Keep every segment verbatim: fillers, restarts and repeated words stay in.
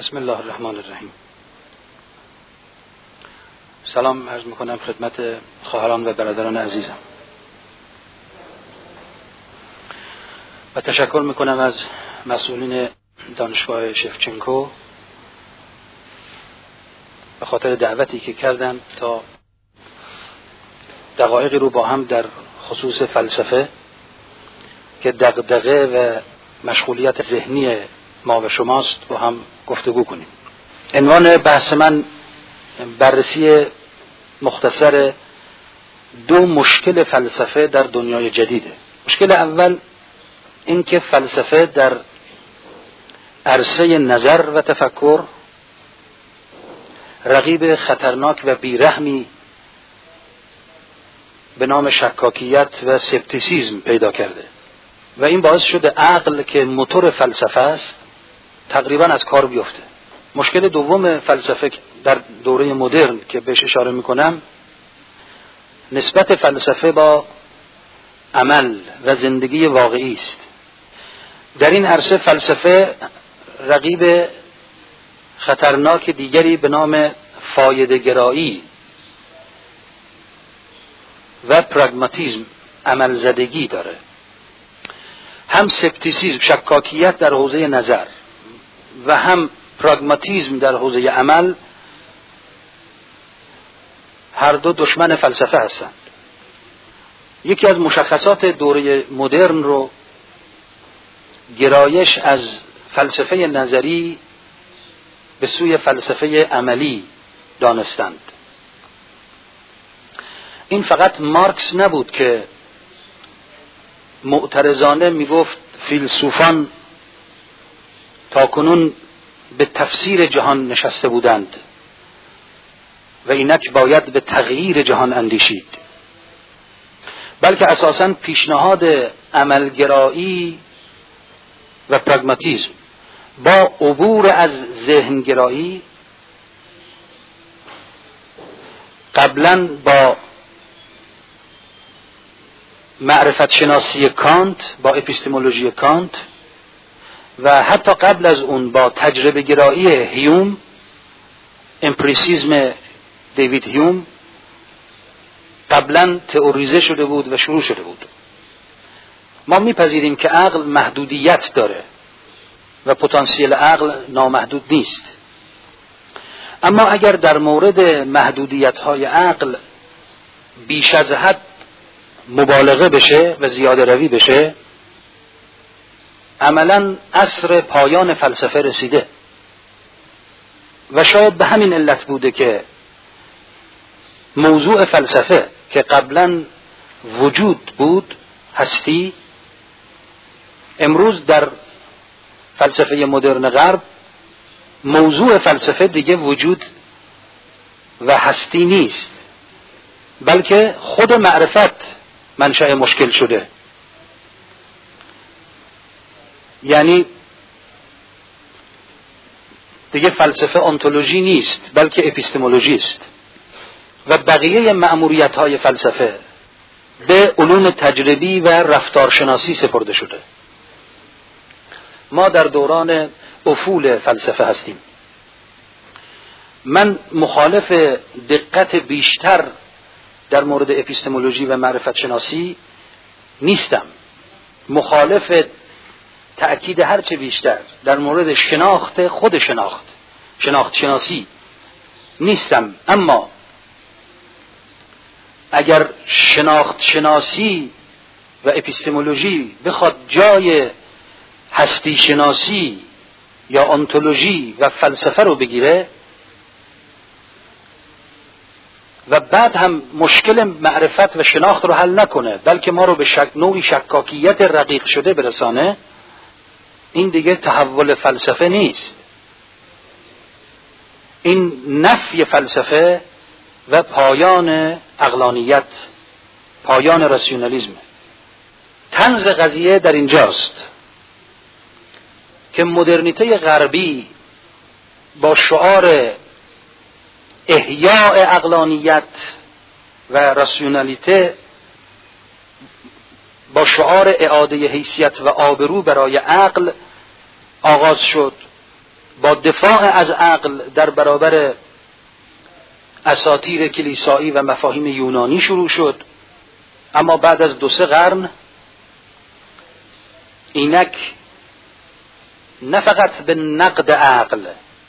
بسم الله الرحمن الرحیم. سلام عرض میکنم خدمت خواهران و برادران عزیزم و تشکر میکنم از مسئولین دانشگاه شفچنکو به خاطر دعوتی که کردند تا دقایقی رو با هم در خصوص فلسفه که دغدغه و مشغولیت ذهنی ما و شماست با هم گفتگو کنیم. عنوان بحث من بررسی مختصر دو مشکل فلسفه در دنیای جدیده. مشکل اول این که فلسفه در عرصه نظر و تفکر رقیب خطرناک و بیرحمی به نام شکاکیت و سکپتیسیسم پیدا کرده و این باعث شده عقل که موتور فلسفه است تقریبا از کار بیفته. مشکل دوم فلسفه در دوره مدرن که بهش اشاره میکنم نسبت فلسفه با عمل و زندگی واقعی است. در این عرصه فلسفه رقیب خطرناک دیگری به نام فایده گرایی و پراگماتیسم عمل زدگی داره. هم سکپتیسیسم شکاکیت در حوزه نظر و هم پراگماتیسم در حوزه عمل هر دو دشمن فلسفه هستند. یکی از مشخصات دوره مدرن رو گرایش از فلسفه نظری به سوی فلسفه عملی دانستند. این فقط مارکس نبود که معترضانه میگفت فیلسوفان تاکنون به تفسیر جهان نشسته بودند و اینک باید به تغییر جهان اندیشید، بلکه اساساً پیشنهاد عملگرایی و پراگماتیسم با عبور از ذهنگرایی قبلاً با معرفت شناسی کانت، با اپیستمولوژی کانت و حتی قبل از اون با تجربه گرایی هیوم، امپریسیزم دیوید هیوم قبلا تئوریزه شده بود و شروع شده بود. ما میپذیریم که عقل محدودیت داره و پتانسیل عقل نامحدود نیست، اما اگر در مورد محدودیت‌های عقل بیش از حد مبالغه بشه و زیاده روی بشه عملاً عصر پایان فلسفه رسیده و شاید به همین علت بوده که موضوع فلسفه که قبلاً وجود بود، هستی، امروز در فلسفه مدرن غرب موضوع فلسفه دیگه وجود و هستی نیست، بلکه خود معرفت منشأ مشکل شده. یعنی دیگه فلسفه انتولوژی نیست بلکه اپیستمولوژی است و بقیه مأموریت‌های فلسفه به علوم تجربی و رفتارشناسی سپرده شده. ما در دوران افول فلسفه هستیم. من مخالف دقت بیشتر در مورد اپیستمولوژی و معرفت شناسی نیستم، مخالف تأکید هرچه بیشتر در مورد شناخت خود شناخت شناخت شناسی نیستم، اما اگر شناخت شناسی و اپیستمولوژی بخواد جای هستی شناسی یا انتولوژی و فلسفه رو بگیره و بعد هم مشکل معرفت و شناخت رو حل نکنه بلکه ما رو به شک نوعی شکاکیت رقیق شده برسانه، این دیگه تحول فلسفه نیست، این نفی فلسفه و پایان عقلانیت، پایان راسیونالیسم. طنز قضیه در اینجاست که مدرنیته غربی با شعار احیاء عقلانیت و راسیونالیته، با شعار اعاده حیثیت و آبرو برای عقل آغاز شد با دفاع از عقل در برابر اساطیر کلیسایی و مفاهیم یونانی شروع شد، اما بعد از دو سه قرن اینک نه فقط به نقد عقل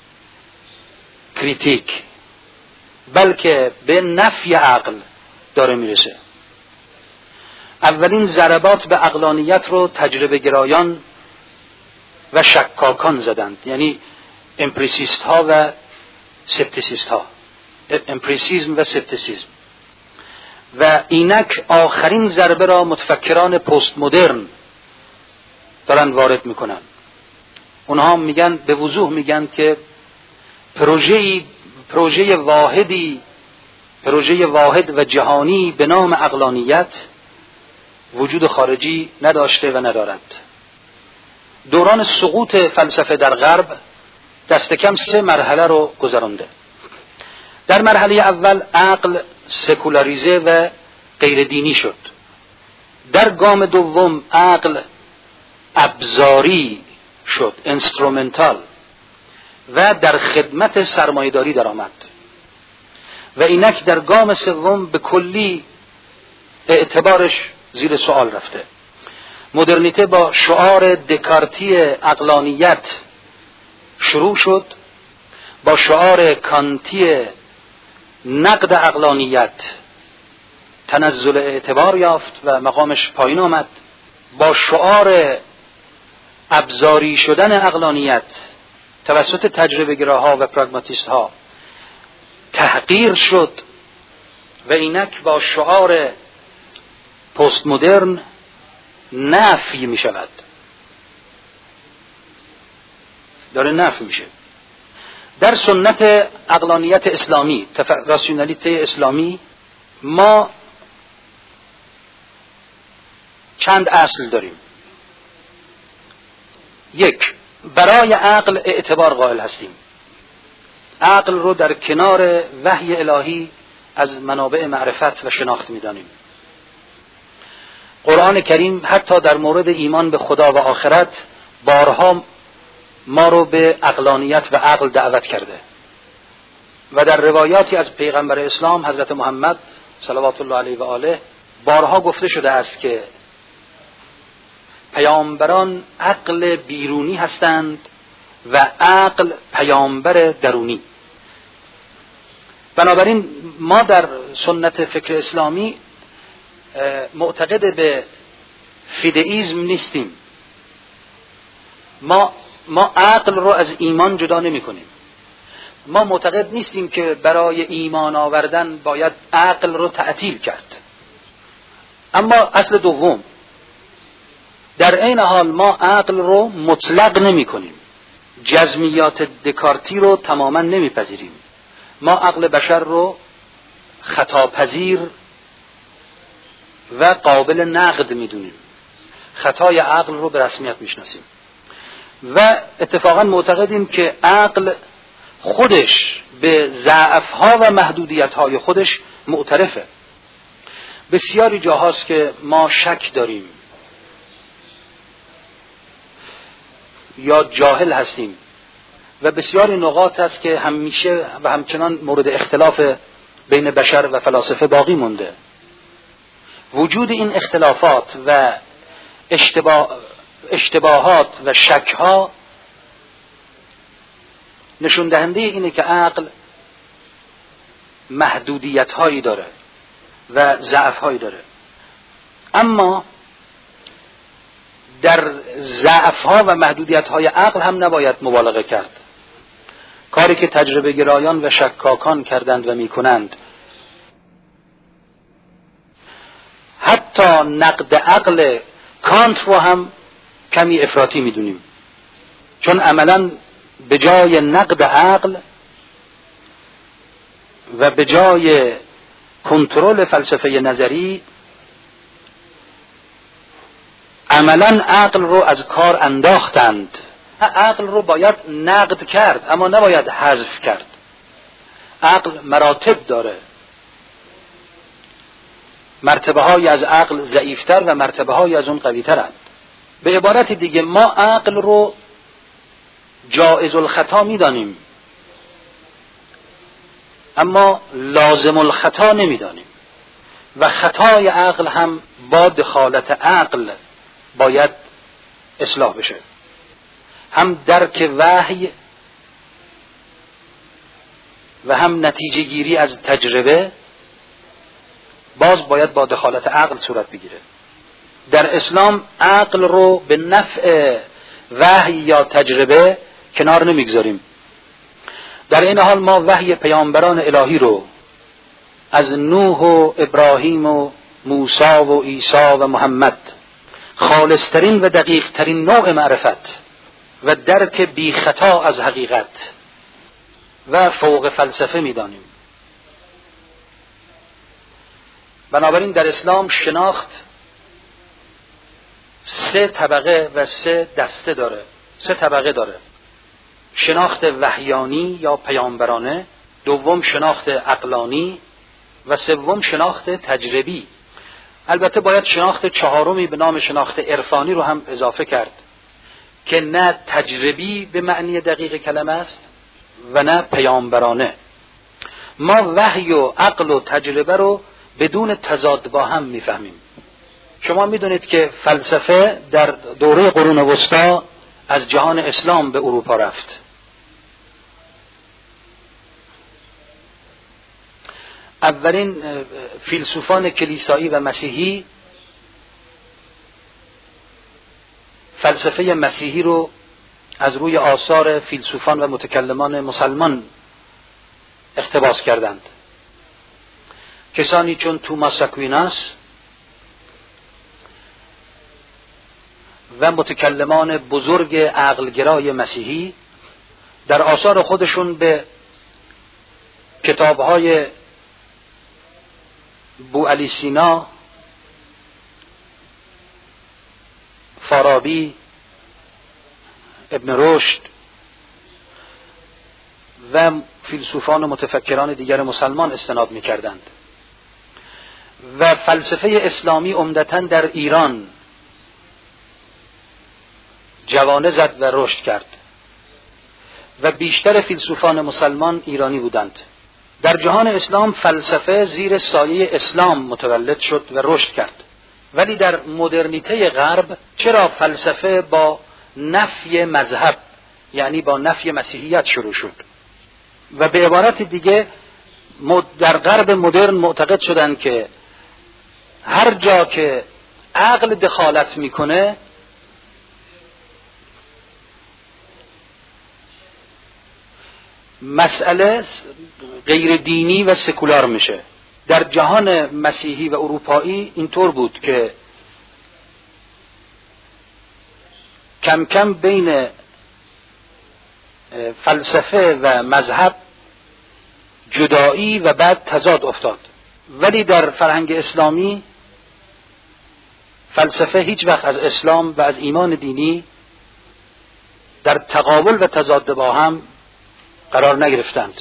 کریتیک بلکه به نفی عقل داره میرسه. اولین ضربات به عقلانیت رو تجربه گرایان و شکاکان زدند، یعنی امپریسیست ها و سپتیسیست ها، امپریسیزم و سپتیسیزم. و اینک آخرین ضربه را متفکران پست مدرن دارن وارد میکنن. اونها میگن، به وضوح میگن که پروژه‌ای پروژه واحدی پروژه واحد و جهانی به نام عقلانیت وجود خارجی نداشته و ندارد. دوران سقوط فلسفه در غرب دست کم سه مرحله رو گذرانده. در مرحله اول عقل سکولاریزه و غیر دینی شد. در گام دوم عقل ابزاری شد، انسترومنتال، و در خدمت سرمایه‌داری در آمد. و اینک در گام سوم به کلی اعتبارش زیر سوال رفته. مدرنیته با شعار دکارتی عقلانیت شروع شد، با شعار کانتی نقد عقلانیت تنزل اعتبار یافت و مقامش پایین آمد. با شعار ابزاری شدن عقلانیت توسط تجربه گراها و پراگماتیست ها تحقیر شد و اینک با شعار پست مدرن نفی می شود، داره نفی میشه. در سنت عقلانیت اسلامی، راسیونالیته اسلامی، ما چند اصل داریم. یک، برای عقل اعتبار قائل هستیم. عقل رو در کنار وحی الهی از منابع معرفت و شناخت می‌دانیم. قرآن کریم حتی در مورد ایمان به خدا و آخرت بارها ما رو به عقلانیت و عقل دعوت کرده و در روایاتی از پیغمبر اسلام حضرت محمد صلوات الله علیه و آله بارها گفته شده است که پیامبران عقل بیرونی هستند و عقل پیامبر درونی. بنابراین ما در سنت فکر اسلامی معتقد به فیدئیسم نیستیم. ما ما عقل رو از ایمان جدا نمی کنیم. ما معتقد نیستیم که برای ایمان آوردن باید عقل رو تعطیل کرد. اما اصل دوم، در این حال ما عقل رو مطلق نمی کنیم. جزمیات دکارتی رو تماما نمی پذیریم. ما عقل بشر رو خطاپذیر و قابل نقد می دونیم. خطای عقل رو به رسمیت می شناسیم و اتفاقا معتقدیم که عقل خودش به ضعف‌ها و محدودیت‌های خودش معترفه. بسیاری جاهاست که ما شک داریم یا جاهل هستیم و بسیاری نقاط هست که همیشه و همچنان مورد اختلاف بین بشر و فلاسفه باقی مونده. وجود این اختلافات و اشتباه اشتباهات و شک‌ها نشون دهنده اینه که عقل محدودیت‌هایی داره و ضعف‌هایی داره. اما در ضعف‌ها و محدودیت‌های عقل هم نباید مبالغه کرد. کاری که تجربه گرایان و شکاکان کردند و می‌کنند، حتی نقد عقل کانت رو هم کمی افراطی می‌دونیم، چون عملاً به جای نقد عقل و به جای کنترل فلسفه نظری عملاً عقل رو از کار انداختند. عقل رو باید نقد کرد اما نباید حذف کرد. عقل مراتب داره، مرتبه های از عقل ضعیفتر و مرتبه های از اون قوی ترند. به عبارت دیگه ما عقل رو جائز الخطا میدانیم اما لازم الخطا نمیدانیم و خطای عقل هم با دخالت عقل باید اصلاح بشه. هم درک وحی و هم نتیجه گیری از تجربه باز باید با دخالت عقل صورت بگیره. در اسلام عقل رو به نفع وحی یا تجربه کنار نمیگذاریم. در این حال ما وحی پیامبران الهی رو از نوح و ابراهیم و موسی و عیسی و محمد خالصترین و دقیق ترین نوع معرفت و درک بی خطا از حقیقت و فوق فلسفه میدانیم. بنابراین در اسلام شناخت سه طبقه و سه دسته داره. سه طبقه داره: شناخت وحیانی یا پیامبرانه، دوم شناخت عقلانی و سوم شناخت تجربی. البته باید شناخت چهارمی به نام شناخت عرفانی رو هم اضافه کرد که نه تجربی به معنی دقیق کلمه است و نه پیامبرانه. ما وحی و عقل و تجربه رو بدون تضاد با هم میفهمیم. شما میدونید که فلسفه در دوره قرون وسطا از جهان اسلام به اروپا رفت. اولین فیلسوفان کلیسایی و مسیحی فلسفه مسیحی رو از روی آثار فیلسوفان و متکلمان مسلمان اقتباس کردند. کسانی چون توماس آکویناس و متکلمان بزرگ عقلگرای مسیحی در آثار خودشون به کتاب‌های بوعلی سینا، فارابی، ابن رشد و فیلسوفان و متفکران دیگر مسلمان استناد می‌کردند و فلسفه اسلامی عمدتاً در ایران جوانه زد و رشد کرد و بیشتر فیلسوفان مسلمان ایرانی بودند. در جهان اسلام فلسفه زیر سایه اسلام متولد شد و رشد کرد. ولی در مدرنیته غرب چرا فلسفه با نفی مذهب یعنی با نفی مسیحیت شروع شد و به عبارت دیگه در غرب مدرن معتقد شدند که هر جا که عقل دخالت میکنه مسئله غیر دینی و سکولار میشه. در جهان مسیحی و اروپایی اینطور بود که کم کم بین فلسفه و مذهب جدایی و بعد تضاد افتاد. ولی در فرهنگ اسلامی فلسفه هیچ وقت از اسلام و از ایمان دینی در تقابل و تضاد با هم قرار نگرفتند.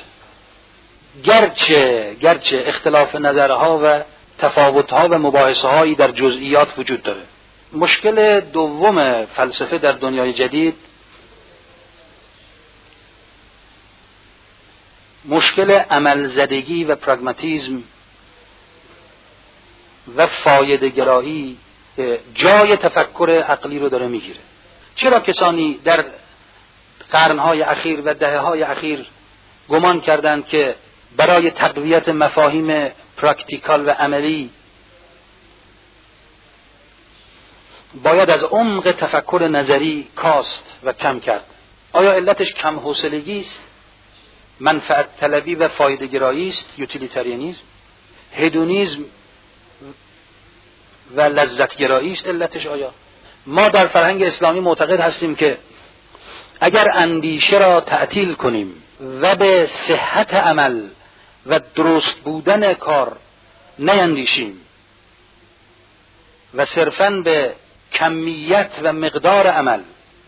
گرچه گرچه اختلاف نظرها و تفاوتها و مباحثه هایی در جزئیات وجود داره. مشکل دوم فلسفه در دنیای جدید مشکل عملزدگی و پراگماتیزم و فایده گرایی جای تفکر عقلی رو داره میگیره. چرا کسانی در قرنهای اخیر و دهه‌های اخیر گمان کردند که برای تقویت مفاهیم پراکتیکال و عملی باید از عمق تفکر نظری کاست و کم کرد؟ آیا علتش کم حوصلگی است؟ منفعت طلبی و فایده گرایی است؟ یوتیلیتاریانیسم؟ هدونیسم و لذت گرایی است علتش؟ آیا ما در فرهنگ اسلامی معتقد هستیم که اگر اندیشه را تعطیل کنیم و به صحت عمل و درست بودن کار نیندیشیم و صرفاً به کمیت و مقدار عمل،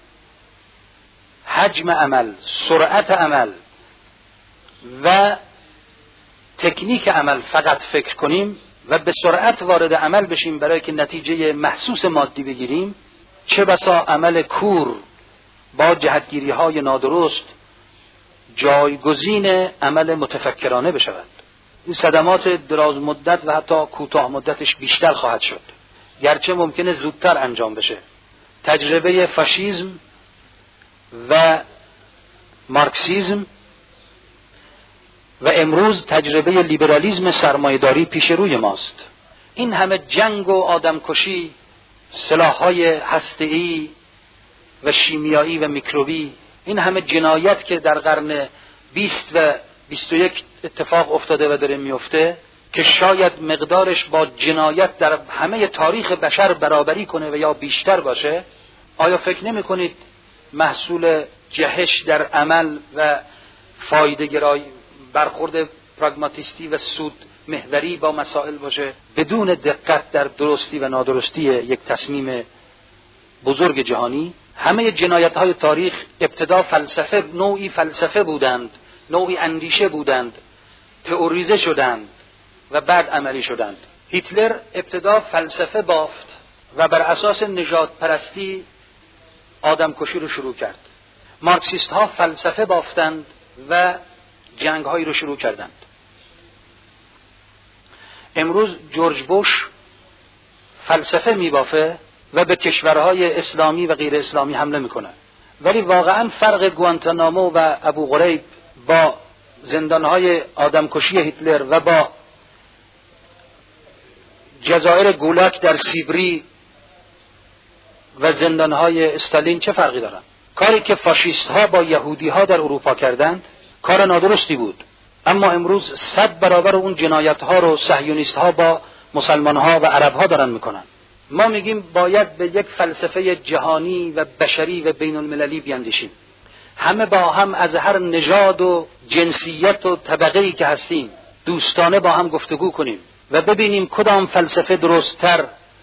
حجم عمل، سرعت عمل و تکنیک عمل فقط فکر کنیم و به سرعت وارد عمل بشیم برای که نتیجه محسوس مادی بگیریم، چه بسا عمل کور با جهتگیری های نادرست جایگزین عمل متفکرانه بشود. این صدمات دراز مدت و حتی کوتاه مدتش بیشتر خواهد شد، گرچه ممکنه زودتر انجام بشه. تجربه فاشیسم و مارکسیسم و امروز تجربه لیبرالیسم سرمایه‌داری پیش روی ماست. این همه جنگ و آدمکشی، سلاح‌های هسته‌ای و شیمیایی و میکروبی، این همه جنایت که در قرن بیست و بیست و یک اتفاق افتاده و داره میفته که شاید مقدارش با جنایت در همه تاریخ بشر برابری کنه و یا بیشتر باشه، آیا فکر نمی کنید محصول جهش در عمل و فایده گرایی، برخورد پراگماتیستی و سود محوری با مسائل باشه بدون دقت در درستی و نادرستی یک تصمیم بزرگ جهانی؟ همه جنایت های تاریخ ابتدا فلسفه، نوعی فلسفه بودند، نوعی اندیشه بودند، تئوریزه شدند و بعد عملی شدند. هیتلر ابتدا فلسفه بافت و بر اساس نژاد پرستی آدم کشی رو شروع کرد. مارکسیست ها فلسفه بافتند و جنگ هایی رو شروع کردند. امروز جورج بوش فلسفه میبافه و به کشورهای اسلامی و غیر اسلامی حمله میکنه. ولی واقعا فرق گوانتانامو و ابو غریب با زندانهای آدمکشی هیتلر و با جزایر گولاک در سیبری و زندانهای استالین چه فرقی دارن؟ کاری که فاشیست ها با یهودی ها در اروپا کردند کار نادرستی بود، اما امروز صد برابر اون جنایت ها رو صهیونیست ها با مسلمان ها و عرب ها دارن میکنن. ما میگیم باید به یک فلسفه جهانی و بشری و بین المللی بیاندیشیم، همه با هم از هر نژاد و جنسیت و طبقه‌ای که هستیم دوستانه با هم گفتگو کنیم و ببینیم کدام فلسفه درست‌تر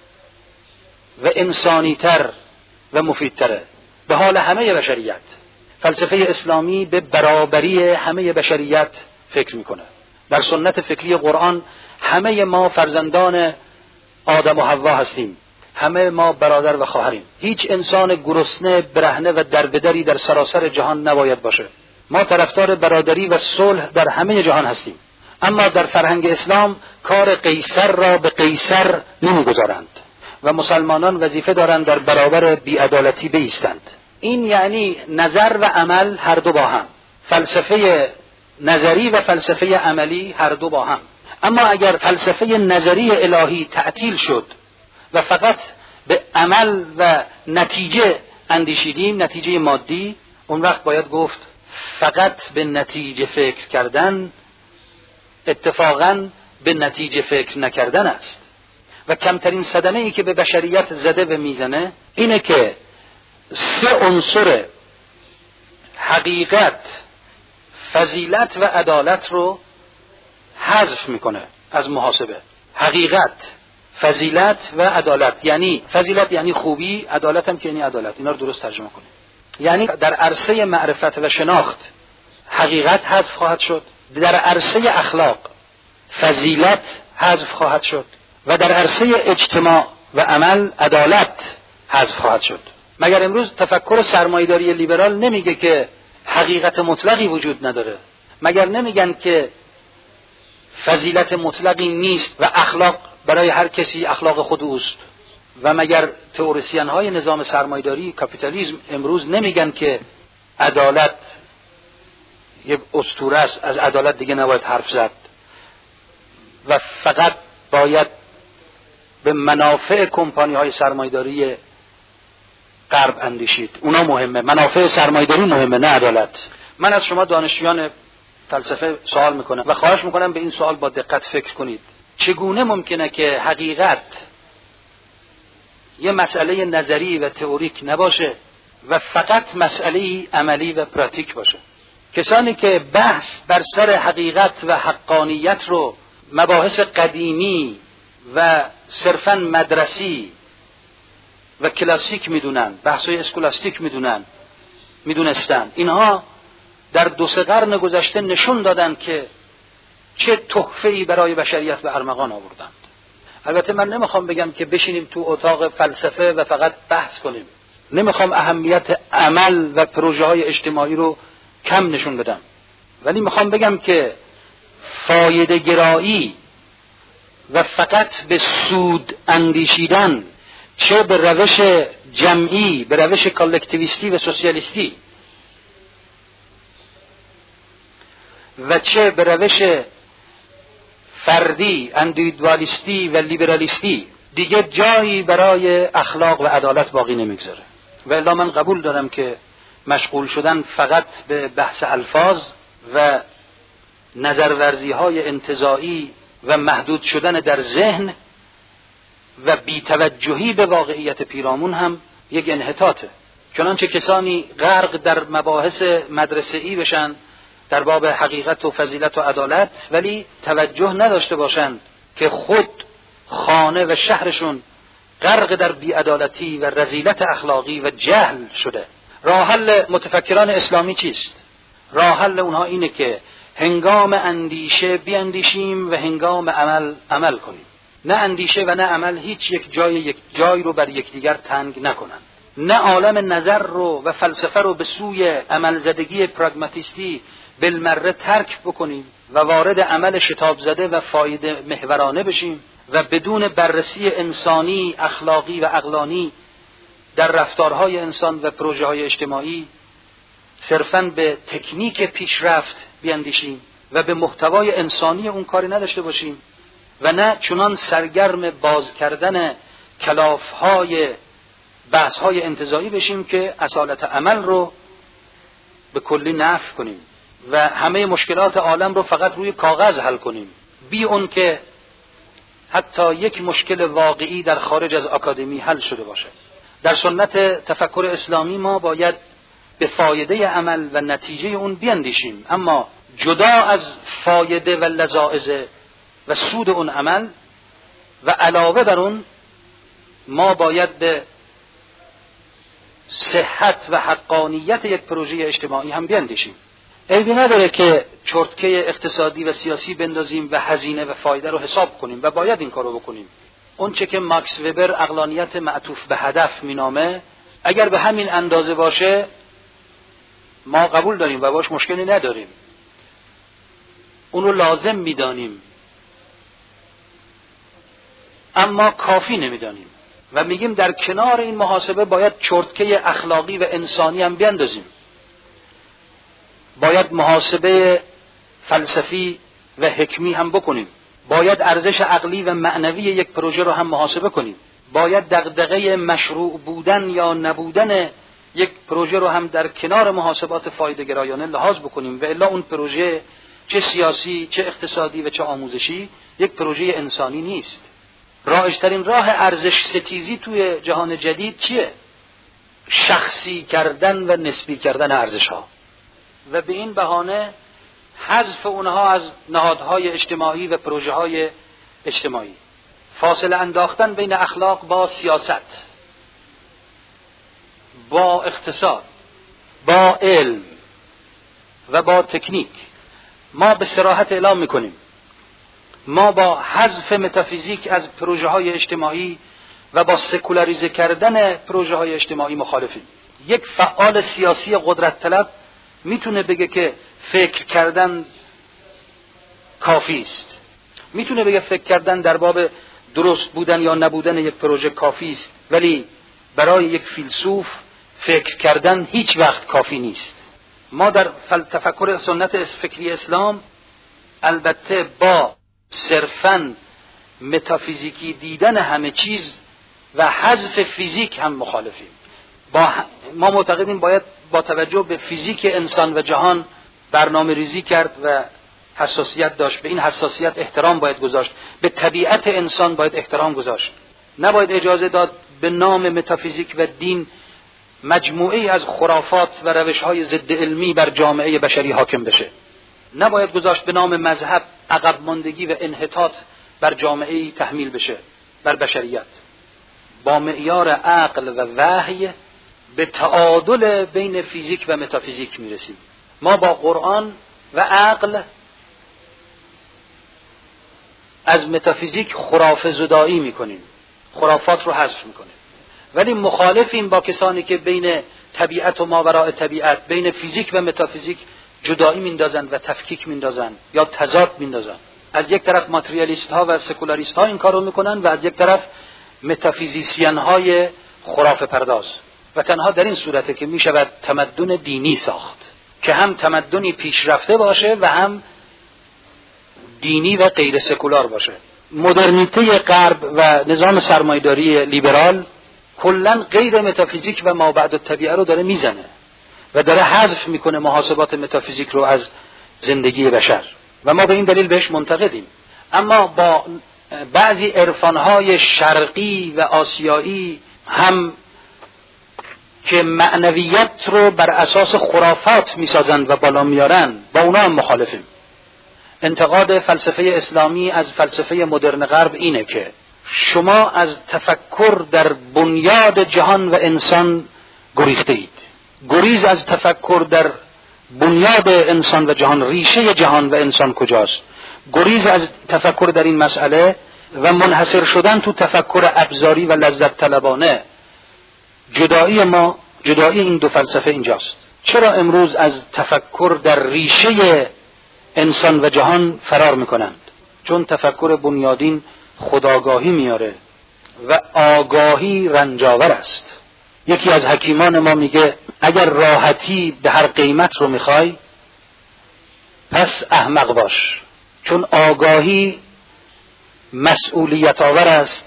و انسانی‌تر و مفیدتره به حال همه بشریت. فلسفه اسلامی به برابری همه بشریت فکر میکنه. در سنت فکری قرآن همه ما فرزندان آدم و حوا هستیم، همه ما برادر و خواهریم. هیچ انسان گرسنه، برهنه و دربدری در سراسر جهان نباید باشه. ما طرفدار برادری و صلح در همه جهان هستیم، اما در فرهنگ اسلام کار قیصر را به قیصر نمیگذارند و مسلمانان وظیفه دارند در برابر بی‌عدالتی بایستند. این یعنی نظر و عمل هر دو با هم، فلسفه نظری و فلسفه عملی هر دو با هم. اما اگر فلسفه نظری الهی تعطیل شد و فقط به عمل و نتیجه اندیشیدیم، نتیجه مادی، اون وقت باید گفت فقط به نتیجه فکر کردن اتفاقاً به نتیجه فکر نکردن است. و کمترین صدمه ای که به بشریت زده و میزنه اینه که سه عنصر حقیقت، فضیلت و عدالت رو حذف میکنه از محاسبه. حقیقت، فضیلت و عدالت، یعنی فضیلت یعنی خوبی، عدالت هم که یعنی عدالت. اینا رو درست ترجمه کنیم. یعنی در عرصه معرفت و شناخت حقیقت حذف خواهد شد، در عرصه اخلاق فضیلت حذف خواهد شد و در عرصه اجتماع و عمل عدالت حذف خواهد شد. مگر امروز تفکر سرمایه‌داری لیبرال نمیگه که حقیقت مطلقی وجود نداره؟ مگر نمیگن که فضیلت مطلقی نیست و اخلاق برای هر کسی اخلاق خود اوست؟ و مگر تئوریسین های نظام سرمایه‌داری کاپیتالیسم امروز نمیگن که عدالت یک اسطوره است، از عدالت دیگه نباید حرف زد و فقط باید به منافع کمپانی های سرمایه‌داری غرب اندیشید؟ اونا مهمه، منافع سرمایه‌داری مهمه، نه عدالت. من از شما دانشجویان فلسفه سوال میکنم و خواهش میکنم به این سوال با دقت فکر کنید. چگونه ممکنه که حقیقت یه مسئله نظری و تئوریک نباشه و فقط مسئله عملی و پراتیک باشه؟ کسانی که بحث بر سر حقیقت و حقانیت رو مباحث قدیمی و صرفاً مدرسی و کلاسیک میدونن، بحث‌های اسکولاستیک میدونن، میدونستن، اینها در دو سه قرن گذشته نشون دادن که چه تحفه‌ای برای بشریت به ارمغان آوردند. البته من نمیخوام بگم که بشینیم تو اتاق فلسفه و فقط بحث کنیم. نمیخوام اهمیت عمل و پروژه های اجتماعی رو کم نشون بدم، ولی میخوام بگم که فایده گرایی و فقط به سود اندیشیدن، چه به روش جمعی، به روش کالکتیویستی و سوسیالیستی و چه به روش فردی اندیویدوالیستی و لیبرالیستی، دیگه جایی برای اخلاق و عدالت باقی نمیگذاره. و الا من قبول دارم که مشغول شدن فقط به بحث الفاظ و نظرورزی های انتزاعی و محدود شدن در ذهن و بی‌توجهی به واقعیت پیرامون هم یک انحطاطه. چنانچه کسانی غرق در مباحث مدرسه‌ای بشن در باب حقیقت و فضیلت و عدالت، ولی توجه نداشته باشند که خود خانه و شهرشون غرق در بی‌عدالتی و رذیلت اخلاقی و جهل شده. راه حل متفکران اسلامی چیست؟ راه حل اونها اینه که هنگام اندیشه بیاندیشیم و هنگام عمل عمل کنیم. نه اندیشه و نه عمل هیچ یک جای یک جای رو بر یکدیگر تنگ نکنند. نه عالم نظر رو و فلسفه رو به سوی عمل زدگی پراگماتیستی بالمره ترک بکنیم و وارد عمل شتاب زده و فایده محورانه بشیم و بدون بررسی انسانی، اخلاقی و عقلانی در رفتارهای انسان و پروژه های اجتماعی صرفاً به تکنیک پیشرفت بیاندیشیم و به محتوای انسانی اون کاری نداشته باشیم و نه چنان سرگرم باز کردن کلافهای بحثهای انتزاعی بشیم که اصالت عمل رو به کلی نفی کنیم و همه مشکلات عالم رو فقط روی کاغذ حل کنیم، بی اون که حتی یک مشکل واقعی در خارج از آکادمی حل شده باشه. در سنت تفکر اسلامی ما باید به فایده عمل و نتیجه اون بیاندیشیم، اما جدا از فایده و لذاذ و سود اون عمل و علاوه بر اون ما باید به صحت و حقانیت یک پروژه اجتماعی هم بیاندیشیم. عیبی نداره که چرتکه اقتصادی و سیاسی بندازیم و هزینه و فایده رو حساب کنیم و باید این کارو بکنیم. اون چه که ماکس وبر عقلانیت معطوف به هدف مینامه، اگر به همین اندازه باشه ما قبول داریم و باش مشکلی نداریم، اون رو لازم میدانیم، اما کافی نمیدانیم و میگیم در کنار این محاسبه باید چرتکه اخلاقی و انسانی هم بیاندازیم. باید محاسبه فلسفی و حکمی هم بکنیم. باید ارزش عقلی و معنوی یک پروژه رو هم محاسبه کنیم. باید دغدغه مشروع بودن یا نبودن یک پروژه رو هم در کنار محاسبات فایده گرایانه لحاظ بکنیم و الا اون پروژه چه سیاسی، چه اقتصادی و چه آموزشی یک پروژه انسانی نیست. رایج‌ترین راه ارزش ستیزی توی جهان جدید چیه؟ شخصی کردن و نسبی کردن ارزش‌ها و به این بهانه حذف اونها از نهادهای اجتماعی و پروژه‌های اجتماعی. فاصله انداختن بین اخلاق با سیاست، با اقتصاد، با علم و با تکنیک. ما به صراحت اعلام میکنیم ما با حذف متافیزیک از پروژه‌های اجتماعی و با سکولاریزه کردن پروژه‌های اجتماعی مخالفیم. یک فعال سیاسی قدرت طلب میتونه بگه که فکر کردن کافی است، میتونه بگه فکر کردن در باب درست بودن یا نبودن یک پروژه کافی است، ولی برای یک فیلسوف فکر کردن هیچ وقت کافی نیست. ما در تفکر سنت فکری اسلام البته با صرفاً متافیزیکی دیدن همه چیز و حذف فیزیک هم مخالفیم. با ما معتقدیم باید با توجه به فیزیک انسان و جهان برنامه ریزی کرد و حساسیت داشت. به این حساسیت احترام باید گذاشت. به طبیعت انسان باید احترام گذاشت. نباید اجازه داد به نام متافیزیک و دین مجموعی از خرافات و روش‌های ضد علمی بر جامعه بشری حاکم بشه. نباید گذاشت به نام مذهب عقب ماندگی و انحطاط بر جامعه تحمیل بشه، بر بشریت. با معیار عقل و وحی به تعادل بین فیزیک و متافیزیک میرسیم. ما با قرآن و عقل از متافیزیک خرافه زدایی میکنیم، خرافات رو حذف میکنیم ولی مخالفیم با کسانی که بین طبیعت و ماوراء طبیعت، بین فیزیک و متافیزیک جدایی میندازند و تفکیک میندازند یا تضاد میندازند. از یک طرف ماتریالیست ها و سکولاریست ها این کارو میکنن و از یک طرف متافیزیسین های خرافه پرداز. و تنها در این صورته که میشود تمدن دینی ساخت که هم تمدنی پیشرفته باشه و هم دینی و غیر سکولار باشه. مدرنیته غرب و نظام سرمایه‌داری لیبرال کلاً غیر متافیزیک و مابعد الطبیعه رو داره میزنه و داره حذف میکنه محاسبات متافیزیک رو از زندگی بشر و ما به این دلیل بهش منتقدیم. اما با بعضی عرفانهای شرقی و آسیایی هم که معنویت رو بر اساس خرافات میسازند و بالا میارن، با اونا هم مخالفیم. انتقاد فلسفه اسلامی از فلسفه مدرن غرب اینه که شما از تفکر در بنیاد جهان و انسان گریخته اید. گریز از تفکر در بنیاد انسان و جهان، ریشه جهان و انسان کجاست؟ گریز از تفکر در این مسئله و منحصر شدن تو تفکر ابزاری و لذت طلبانه، جدایی ما، جدایی این دو فلسفه اینجاست. چرا امروز از تفکر در ریشه انسان و جهان فرار میکنند؟ چون تفکر بنیادین خودآگاهی میاره و آگاهی رنجاور است. یکی از حکیمان ما میگه اگر راحتی به هر قیمت رو میخوای پس احمق باش، چون آگاهی مسئولیت آور است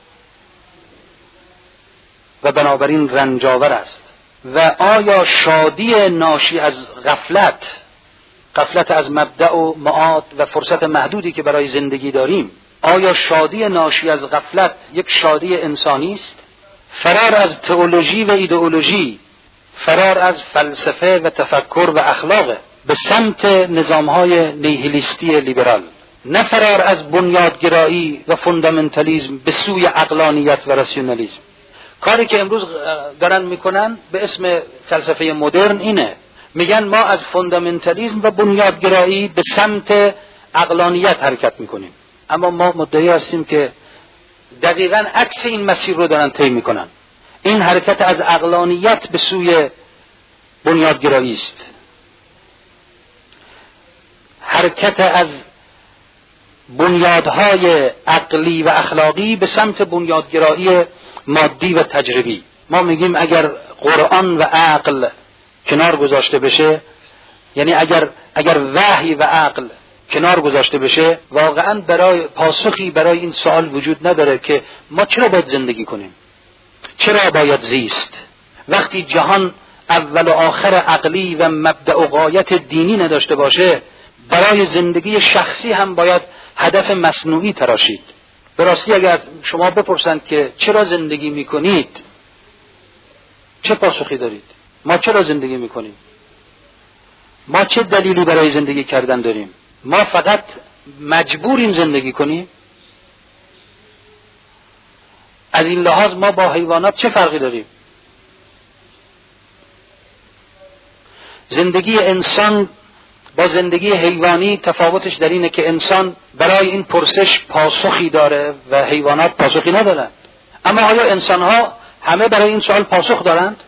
و بنابراین رنجاور است. و آیا شادی ناشی از غفلت، غفلت از مبدأ و معاد و فرصت محدودی که برای زندگی داریم، آیا شادی ناشی از غفلت یک شادی انسانی است؟ فرار از تئولوژی و ایدئولوژی، فرار از فلسفه و تفکر و اخلاق به سمت نظامهای نیهیلیستی لیبرال، نه فرار از بنیادگرایی و فوندامنتالیسم به سوی عقلانیت و راسیونالیسم. کاری که امروز دارن میکنن به اسم فلسفه مدرن اینه، میگن ما از فوندامنتالیسم و بنیادگرایی به سمت عقلانیت حرکت میکنیم. اما ما مدعی هستیم که دقیقاً عکس این مسیر رو دارن طی میکنن. این حرکت از عقلانیت به سوی بنیادگرایی است، حرکت از بنیادهای عقلی و اخلاقی به سمت بنیادگرایی مادی و تجربی. ما میگیم اگر قرآن و عقل کنار گذاشته بشه، یعنی اگر اگر وحی و عقل کنار گذاشته بشه، واقعا برای پاسخی برای این سوال وجود نداره که ما چرا باید زندگی کنیم، چرا باید زیست، وقتی جهان اول و آخر عقلی و مبدأ و غایت دینی نداشته باشه. برای زندگی شخصی هم باید هدف مصنوعی تراشید. به راستی اگر شما بپرسند که چرا زندگی میکنید، چه پاسخی دارید؟ ما چرا زندگی میکنیم؟ ما چه دلیلی برای زندگی کردن داریم؟ ما فقط مجبوریم زندگی کنیم؟ از این لحاظ ما با حیوانات چه فرقی داریم؟ زندگی انسان با زندگی حیوانی تفاوتش در اینه که انسان برای این پرسش پاسخی داره و حیوانات پاسخی ندارند. اما آیا انسان‌ها همه برای این سوال پاسخ دارند؟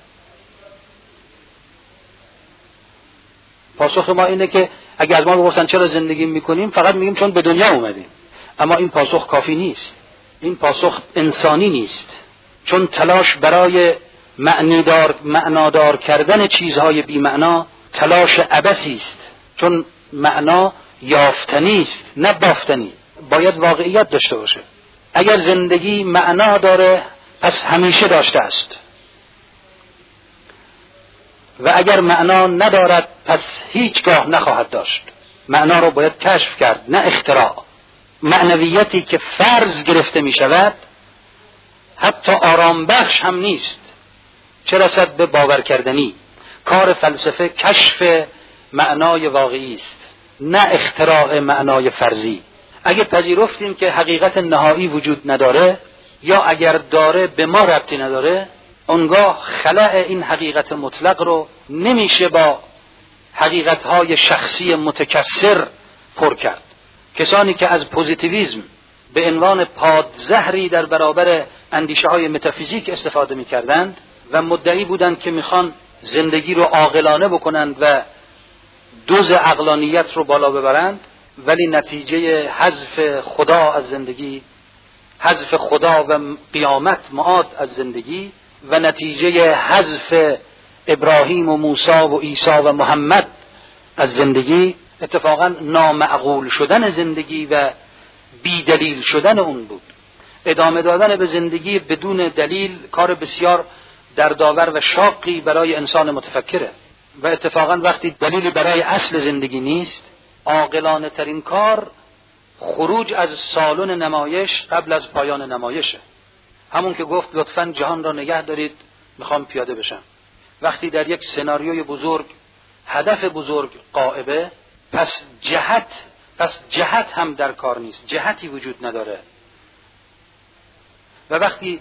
پاسخ ما اینه که اگه از ما بپرسن چرا زندگی میکنیم، فقط میگیم چون به دنیا اومدیم. اما این پاسخ کافی نیست، این پاسخ انسانی نیست، چون تلاش برای معنیدار معنادار کردن چیزهای بی معنا تلاش عبثی است، چون معنا یافتنی است نه بافتنی، باید واقعیت داشته باشه. اگر زندگی معنا داره پس همیشه داشته است و اگر معنا ندارد پس هیچگاه نخواهد داشت. معنا رو باید کشف کرد نه اختراع. معنویتی که فرض گرفته می شود حتی آرام بخش هم نیست، چه رسد به باور کردنی. کار فلسفه کشف معنای واقعی است نه اختراع معنای فرضی. اگه پذیرفتیم که حقیقت نهایی وجود نداره یا اگر داره به ما ربطی نداره، اونگاه خلأ این حقیقت مطلق رو نمیشه با حقیقتهای شخصی متکثر پر کرد. کسانی که از پوزیتیویسم به عنوان پادزهری در برابر اندیشه های متافیزیک استفاده می کردند و مدعی بودند که میخوان زندگی رو عاقلانه بکنند و دوز عقلانیت رو بالا ببرند، ولی نتیجه حذف خدا از زندگی، حذف خدا و قیامت معاد از زندگی و نتیجه حذف ابراهیم و موسی و عیسی و محمد از زندگی اتفاقا نامعقول شدن زندگی و بی دلیل شدن اون بود. ادامه دادن به زندگی بدون دلیل کار بسیار دردآور و شاقی برای انسان متفکره و اتفاقا وقتی دلیلی برای اصل زندگی نیست، عاقلانه ترین کار خروج از سالن نمایش قبل از پایان نمایشه. همون که گفت لطفاً جهان را نگه دارید میخوام پیاده بشم. وقتی در یک سناریوی بزرگ هدف بزرگ غائبه، پس جهت پس جهت هم در کار نیست، جهتی وجود نداره. و وقتی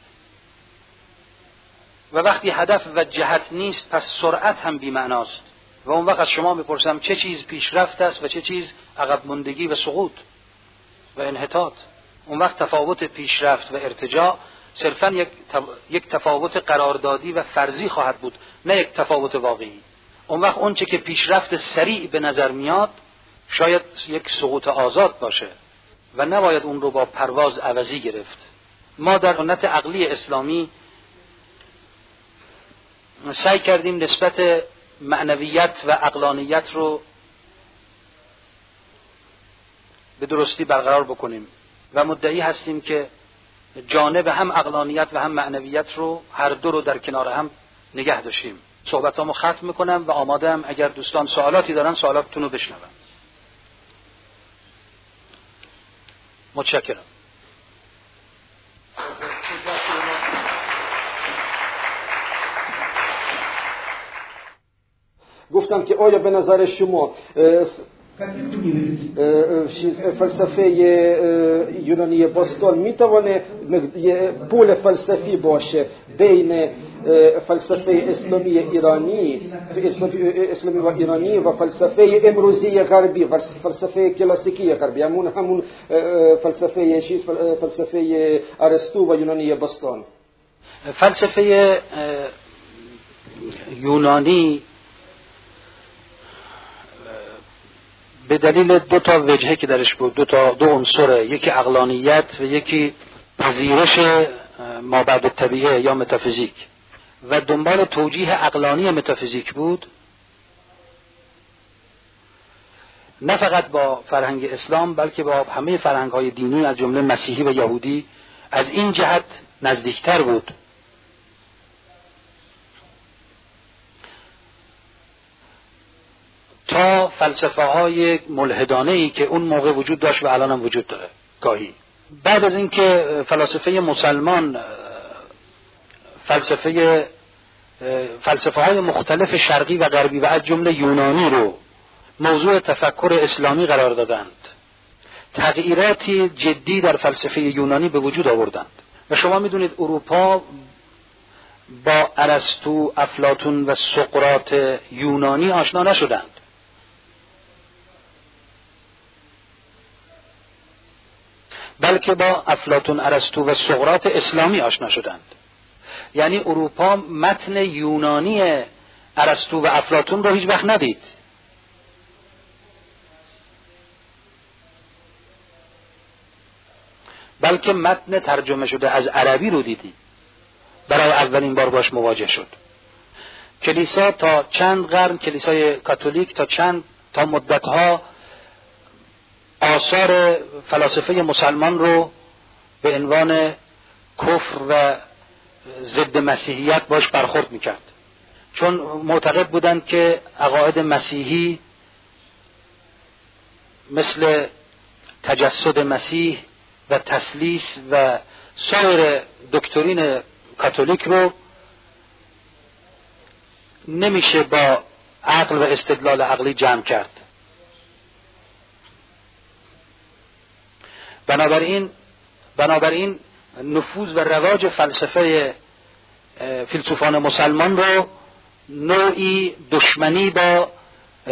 و وقتی هدف و جهت نیست، پس سرعت هم بی‌معناست. و اون وقت از شما میپرسم چه چیز پیشرفت است و چه چیز عقب ماندگی و سقوط و انحطاط. اون وقت تفاوت پیشرفت و ارتجاع صرفاً یک یک تفاوت قراردادی و فرضی خواهد بود، نه یک تفاوت واقعی. اون وقت اون چه که پیشرفت سریع به نظر میاد شاید یک سقوط آزاد باشه و نباید اون رو با پرواز عوضی گرفت. ما در سنت عقلی اسلامی سعی کردیم نسبت معنویت و عقلانیت رو به درستی برقرار بکنیم و مدعی هستیم که جانب هم عقلانیت و هم معنویت رو هر دو رو در کنار هم نگه داشتیم. صحبتامو ختم میکنم و آماده‌ام اگر دوستان سوالاتی دارن سوالاتتون رو بشنوم. متشکرم. گفتم که آیا به نظر شما فلسفه یونانی باستان میتونه پول فلسفی باشه بین فلسفه اسلامی ایرانی اسلامی و ایرانی و فلسفه امروزی غربی، فلسفه کلاسیکی غربی، همون همون فلسفه چیز فلسفه ارسطو و یونانی باستان؟ فلسفه یونانی به دلیل دو تا وجهه که درش بود، دو تا دو عنصره، یکی عقلانیت و یکی پذیرش مابعد الطبیعه یا متافیزیک و دنبال توجیه عقلانی متافیزیک بود، نه فقط با فرهنگ اسلام بلکه با همه فرهنگ‌های دینی از جمله مسیحی و یهودی از این جهت نزدیکتر بود. تا فلسفه های ملحدانه ای که اون موقع وجود داشت و الان هم وجود داره گاهی. بعد از اینکه فلاسفه مسلمان فلسفه فلسفه های مختلف شرقی و غربی و از جمله یونانی رو موضوع تفکر اسلامی قرار دادند، تغییراتی جدی در فلسفه یونانی به وجود آوردند و شما میدونید اروپا با ارسطو، افلاطون و سقراط یونانی آشنا نشدند، بلکه با افلاطون، ارسطو و سقراط اسلامی آشنا شدند. یعنی اروپا متن یونانی ارسطو و افلاطون رو هیچ وقت ندید، بلکه متن ترجمه شده از عربی رو دیدی، برای اولین بار باش مواجه شد. کلیسا تا چند قرن، کلیسای کاتولیک تا چند تا مدتها آثار فلاسفه مسلمان رو به عنوان کفر و ضد مسیحیت باش برخورد میکرد، چون معتقد بودند که عقاید مسیحی مثل تجسد مسیح و تثلیث و سایر دکترین کاتولیک رو نمیشه با عقل و استدلال عقلی جمع کرد. بنابراین بنابراین نفوذ و رواج فلسفه فیلسوفان مسلمان رو نوعی دشمنی با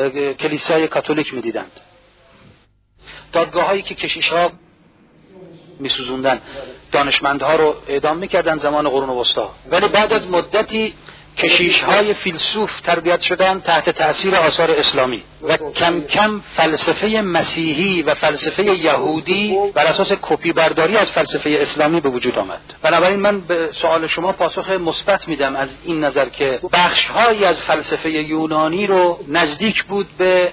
کلیسای کاتولیک می‌دیدند. دادگاه‌هایی که کشیش‌ها میسوزوندن، دانشمندها رو اعدام میکردن زمان قرون وسطا. ولی بعد از مدتی کشیش‌های فیلسوف تربیت شدن تحت تأثیر آثار اسلامی و کم کم فلسفه مسیحی و فلسفه یهودی بر اساس کپی برداری از فلسفه اسلامی به وجود آمد. بنابراین من به سوال شما پاسخ مثبت میدم از این نظر که بخش‌هایی از فلسفه یونانی رو نزدیک بود به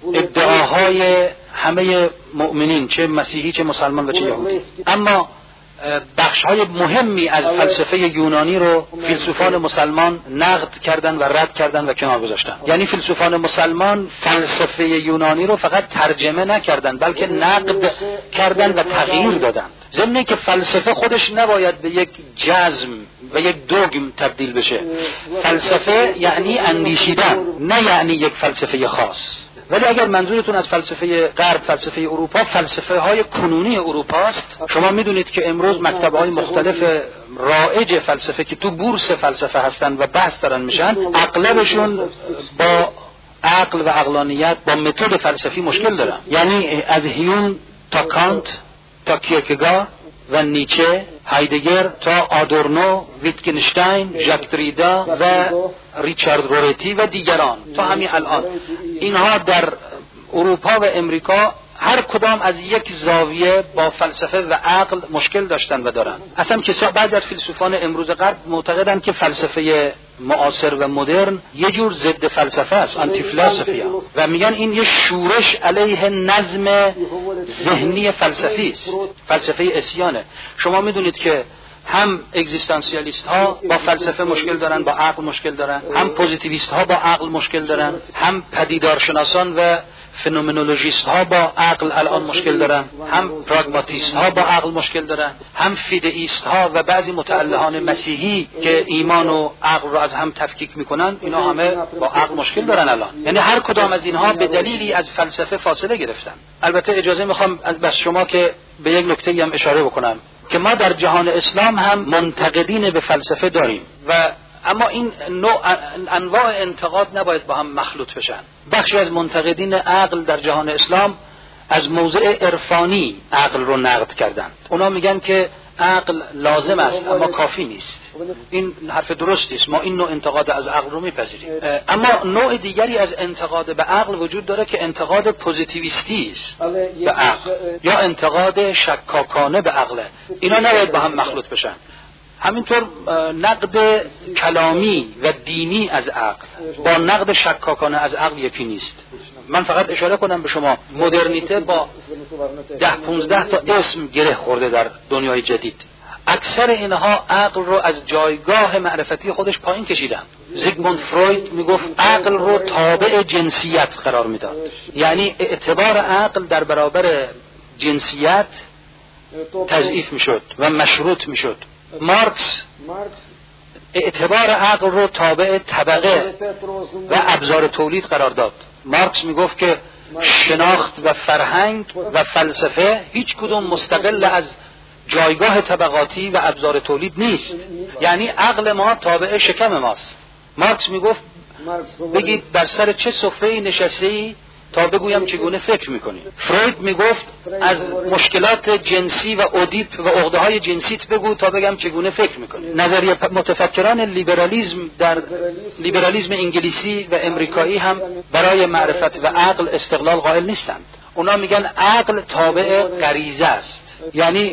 ادعاهای همه مؤمنین، چه مسیحی چه مسلمان و چه یهودی. اما بخش‌های مهمی از فلسفه یونانی رو فیلسوفان مسلمان نقد کردن و رد کردن و کنار گذاشتن. یعنی فیلسوفان مسلمان فلسفه یونانی رو فقط ترجمه نکردن بلکه نقد کردن و تغییر دادند. ضمن اینکه فلسفه خودش نباید به یک جزم و یک دوگم تبدیل بشه. فلسفه یعنی اندیشیدن، نه یعنی یک فلسفه خاص. ولی اگر منظورتون از فلسفه غرب، فلسفه اروپا، فلسفه های کنونی اروپاست، شما میدونید که امروز مکتب های مختلف رائج فلسفه که تو بورس فلسفه هستن و بحث دارن میشن، اغلبشون با عقل و عقلانیت، با متد فلسفی مشکل دارن. یعنی از هیون تا کانت تا کیرکگار و نیچه، هایدگر تا آدورنو، ویتگنشتاین، ژاک دریدا و ریچارد روریتی و دیگران تا همین الان، اینها در اروپا و امریکا هر کدام از یک زاویه با فلسفه و عقل مشکل داشتن و دارن. اصلا که بعضی از فیلسوفان امروز غرب معتقدند که فلسفه معاصر و مدرن یه جور ضد فلسفه است، آنتی فلسفی، و میگن این یه شورش علیه نظم ذهنی فلسفی است، فلسفه عصیانه. شما میدونید که هم اگزیستانسیالیست ها با فلسفه مشکل دارن، با عقل مشکل دارن، هم پوزیتیویست ها با عقل مشکل دارن، هم پدیدارشناسان و فنومنولوژیست ها با عقل الان مشکل دارن، هم پراگماتیست ها با عقل مشکل دارن، هم فیدئیست ها و بعضی متعلهان مسیحی که ایمان و عقل رو از هم تفکیک میکنن، اینا همه با عقل مشکل دارن الان. یعنی هر کدام از اینها به دلیلی از فلسفه فاصله گرفتن. البته اجازه میخوام از بس شما که به یک نکته هم اشاره بکنم که ما در جهان اسلام هم منتقدین به فلسفه داریم و اما این نوع انواع انتقاد نباید با هم مخلوط بشن. بخشی از منتقدین عقل در جهان اسلام از موضع عرفانی عقل رو نقد کردند. اونا میگن که عقل لازم است اما کافی نیست. این حرف درستی است، ما این نوع انتقاد از عقل رو میپذیریم. اما نوع دیگری از انتقاد به عقل وجود داره که انتقاد پوزیتیویستی است به عقل یا انتقاد شکاکانه به عقل. اینا نباید با هم مخلوط بشن. همینطور نقد کلامی و دینی از عقل با نقد شکاکانه از عقل یکی نیست. من فقط اشاره کنم به شما، مدرنیته با ده پونزده تا اسم گره خورده در دنیای جدید. اکثر اینها عقل رو از جایگاه معرفتی خودش پایین کشیدن. زیگموند فروید میگفت عقل رو تابع جنسیت قرار میداد، یعنی اعتبار عقل در برابر جنسیت تضعیف میشد و مشروط میشد. مارکس اعتبار عقل رو تابع طبقه و ابزار تولید قرار داد. مارکس میگفت که شناخت و فرهنگ و فلسفه هیچ کدوم مستقل از جایگاه طبقاتی و ابزار تولید نیست، یعنی عقل ما تابع شکم ماست. مارکس میگفت بگید بر سر چه سفره‌ای نشسته‌ای تا بگویم چگونه فکر میکنی. فروید میگفت از مشکلات جنسی و اودیپ و عقده های جنسیت بگو تا بگم چگونه فکر میکنی. نظریه متفکران لیبرالیسم در لیبرالیسم انگلیسی و امریکایی هم برای معرفت و عقل استقلال قائل نیستند. اونا میگن عقل تابع غریزه است، یعنی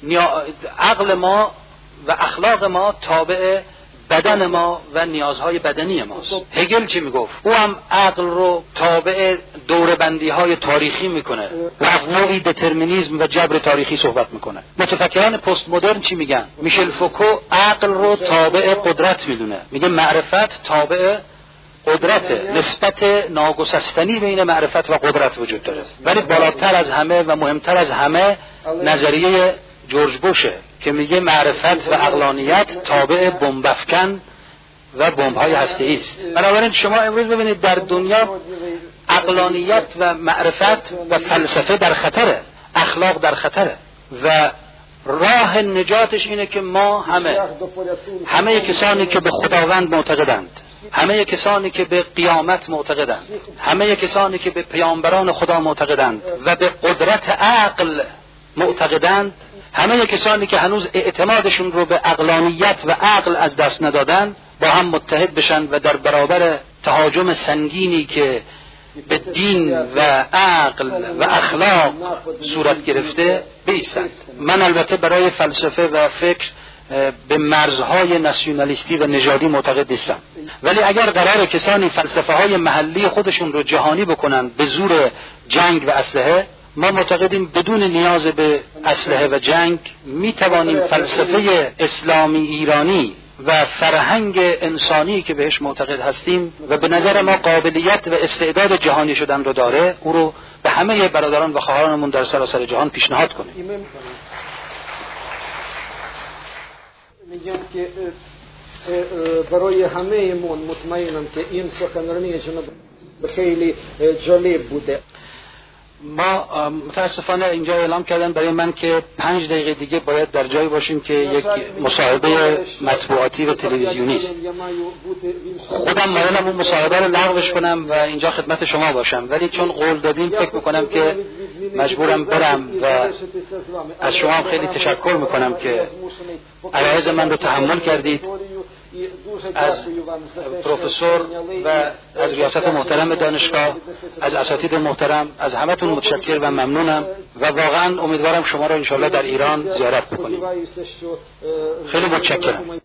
عقل ما و اخلاق ما تابع بدن ما و نیازهای بدنی ماست. هگل چی میگفت؟ او هم عقل رو تابع دوربندی های تاریخی میکنه و از نوعی دترمینیسم و جبر تاریخی صحبت میکنه. متفکران پست مدرن چی میگن؟ میشل فوکو عقل رو تابع قدرت میدونه، میگه معرفت تابع قدرت، نسبت ناگسستنی بین معرفت و قدرت وجود داره. ولی بالاتر از همه و مهمتر از همه نظریه جورج بوشه که میگه معرفت و عقلانیت تابع بمبافکن و بمب‌های هسته‌ای است. بنابراین شما امروز ببینید در دنیا عقلانیت و معرفت و فلسفه در خطره، اخلاق در خطره و راه نجاتش اینه که ما همه همه کسانی که به خداوند معتقدند، همه کسانی که به قیامت معتقدند، همه کسانی که به پیامبران خدا معتقدند و به قدرت عقل معتقدند، همه کسانی که هنوز اعتمادشون رو به عقلانیت و عقل از دست ندادن با هم متحد بشن و در برابر تهاجم سنگینی که به دین و عقل و اخلاق صورت گرفته بایستند. من البته برای فلسفه و فکر به مرزهای ناسیونالیستی و نژادی معتقد نیستم، ولی اگر قرار کسانی فلسفه های محلی خودشون رو جهانی بکنن به زور جنگ و اسلحه، ما معتقدیم بدون نیاز به اسلحه و جنگ می توانیم فلسفه اسلامی ایرانی و فرهنگ انسانی که بهش معتقد هستیم و به نظر ما قابلیت و استعداد جهانی شدن رو داره، او رو به همه برادران و خواهرانمون در سراسر جهان پیشنهاد کنیم. میگم که برای همه من مطمئنم که این سخنرانی جناب خیلی جالب بوده. ما متاسفانه اینجا اعلام کردن برای من که پنج دقیقه دیگه باید در جایی باشیم که یک مصاحبه مطبوعاتی و تلویزیونی است. خودم مایلم اون مصاحبه رو لغوش کنم و اینجا خدمت شما باشم، ولی چون قول دادیم فکر میکنم که مجبورم برم و از شما هم خیلی تشکر میکنم که عرایض من رو تحمل کردید. از پروفسور و از ریاست محترم دانشگاه، از اساتید محترم، از همتون متشکر و ممنونم و واقعا امیدوارم شما رو انشالله در ایران زیارت بکنیم. خیلی متشکرم.